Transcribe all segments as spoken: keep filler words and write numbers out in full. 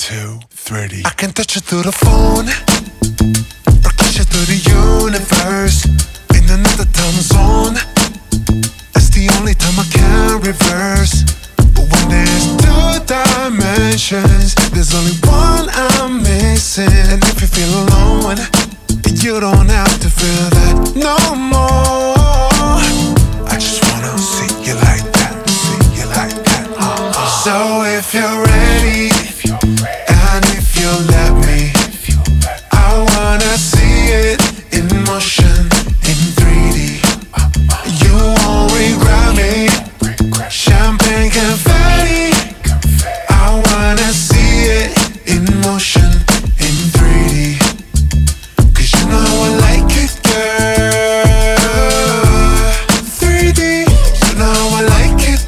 two, three. I can touch you through the phone or kiss you through the universe in another time zone. That's the only time I can reverse. But when there's two dimensions, there's only one I'm missing. And if you feel alone, you don't have to feel that no more. I just wanna see you like that, see you like that. Uh-uh. So if you're ready, and if you let me, I wanna see it in motion, in three D. You won't regret me. Champagne confetti. I wanna see it in motion, in three D. Cause you know I like it, girl. three D. You know I like it,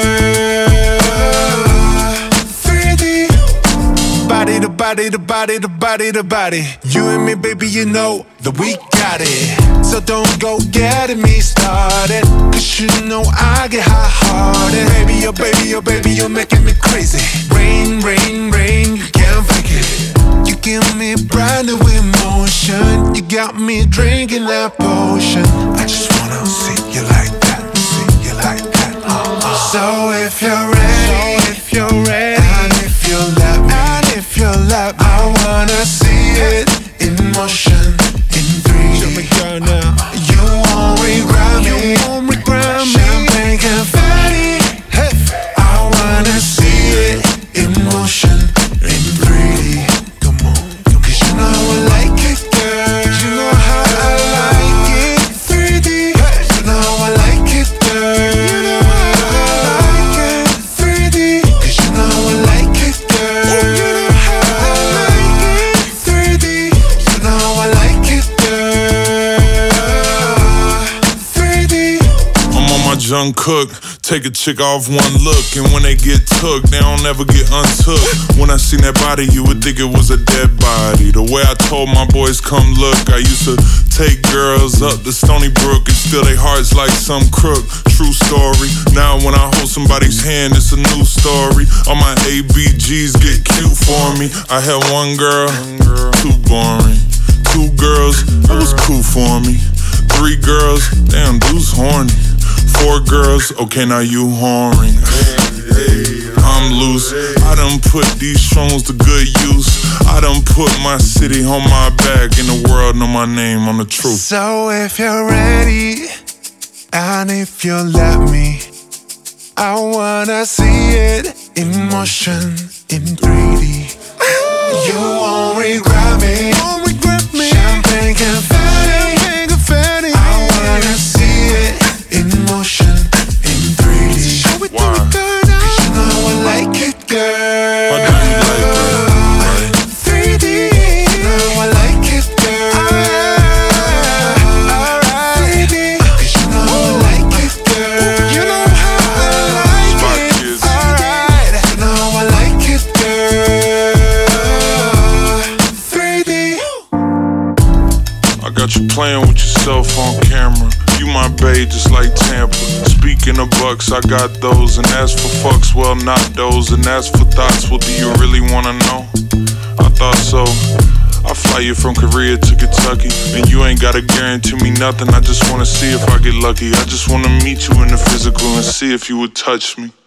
girl. three D. Body to body to body to body to body. You and me, baby, you know that we got it. So don't go getting me started, cause you know I get hot-hearted. Baby, oh baby, oh baby, you're making me crazy. Rain, rain, rain, you can't fake it. You give me brand new emotion. You got me drinking that potion. I just wanna see you like that, see you like that. Uh-uh. So if you're ready, so if you're ready, and if you let me, and if you let me, I wanna see it in motion, in three D. Show me girl now. You won't regret me. You won't regret me. Champagne confetti. Hey, I wanna see it in motion, in three D. Come on, come on. Cause you know I like it, girl. You know how I like it. three D. Hey, you know I like it, girl. You know how I like it. three D. Cause you know I like it, girl. You know how I like it. three D. You know I like it, girl. three D. I'm on my Jung Cook. Take a chick off one look, and when they get took, they don't ever get untook. When I seen that body, you would think it was a dead body. The way I told my boys, come look, I used to take girls up to Stony Brook and steal their hearts like some crook. True story. Now when I hold somebody's hand, it's a new story. All my A B Gs get cute for me. I had one girl, too boring. Two girls, it was cool for me. Three girls, damn, dude's horny. Four girls, okay, now you whoring. I'm loose. I done put these songs to good use. I done put my city on my back, and the world know my name on the truth. So if you're ready, and if you let me, I wanna see it in motion, in three D. You won't regret me. Won't regret me. Champagne confetti. Champagne confetti. I wanna see it in motion, in three D. Show it to me, girl, now. Cause you know I like it, girl. Why do you like it? Right? three D. You know I like it, girl. Alright, three D. Cause you know I like it, girl. You know how I like it. Alright, you know I like it, girl. three D. I got you playing with yourself on camera. You my bae just like Tampa. Speaking of bucks, I got those. And as for fucks, well, not those. And as for thoughts, well, do you really wanna know? I thought so. I fly you from Korea to Kentucky, and you ain't gotta guarantee me nothing. I just wanna see if I get lucky. I just wanna meet you in the physical and see if you would touch me.